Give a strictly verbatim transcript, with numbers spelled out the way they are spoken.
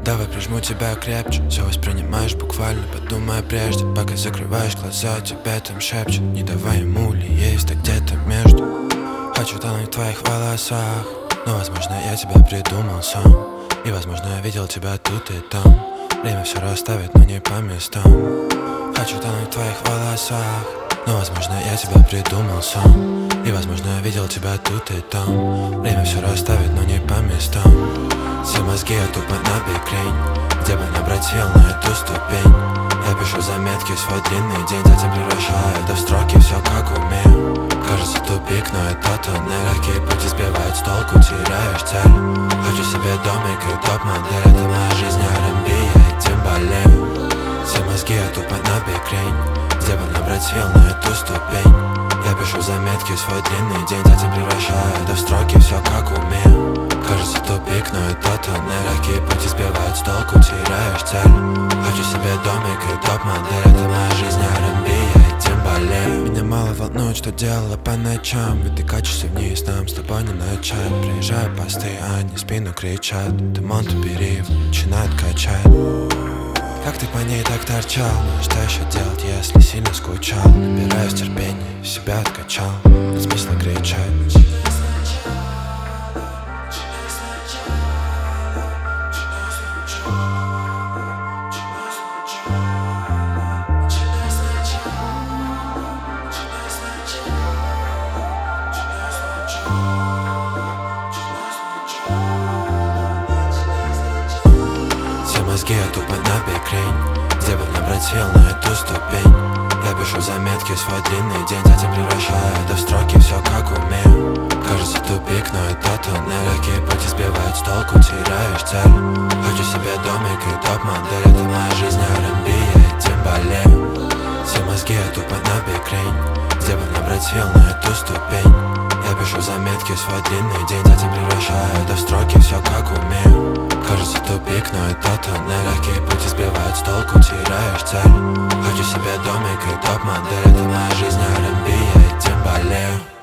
Давай прижму тебя крепче, все воспринимаешь буквально, подумай прежде. Пока закрываешь глаза, тебя там шепчет. Не давай ему ли есть, так где-то между. Хочу тонуть в твоих волосах, но возможно я тебя придумал сам. И возможно я видел тебя тут и там. Время все расставит, но не по местам. Хочу тонуть в твоих волосах, но возможно я тебя придумал сам. И возможно я видел тебя тут и там. Время все расставит, но не по местам. Все мозги я тупо на бикрень, где бы набрать сил на эту ступень. Я пишу заметки в свой длинный день, затем превращаю это в строки, все как умею. Кажется тупик, но это туннель. Какие пути сбивают с толку, теряешь цель. Хочу себе домик и топ-модель. Это моя жизнь, ар энд би, я этим болею. Все мозги я тупо на бикрень, где бы набрать сил на эту ступень. Я пишу заметки в свой длинный день, затем превращаю это в строки, все как умею. Кажется тупик, но это туннель. Какие пути сбивают с толку, теряешь цель. Хочу себе домик и топ-модель. Это моя жизнь, ар энд би, я этим болею. Меня мало волнует, что делала по ночам. Ведь ты качешься вниз, нам с тобой не начать. Приезжаю посты, они спину кричат. Дымон период начинает качать. Как ты по ней так торчал? Ну что еще делать, если сильно скучал? Набираюсь терпения, себя откачал. Нет смысла кричать. Все мозги я тупо на бикрень, где бы набрать сил на эту ступень. Я пишу заметки в свой длинный день, затем превращаю это в строки, все как умею. Кажется тупик, но это туннель. Какие пути сбивают с толку, теряешь цель. Хочу себе домик и топ-модель. Это моя жизнь, ар энд би, я этим болею. Все мозги я тупо на бикрень, где бы набрать сил на эту ступень. Я пишу заметки в свой длинный день, затем превращаю это в строки, все как умею. Кажется тупик, но это туннель. Какие пути сбивают с толку, теряешь цель. Хочу себе домик и топ-модель. Это моя жизнь, ар энд би, я этим болею.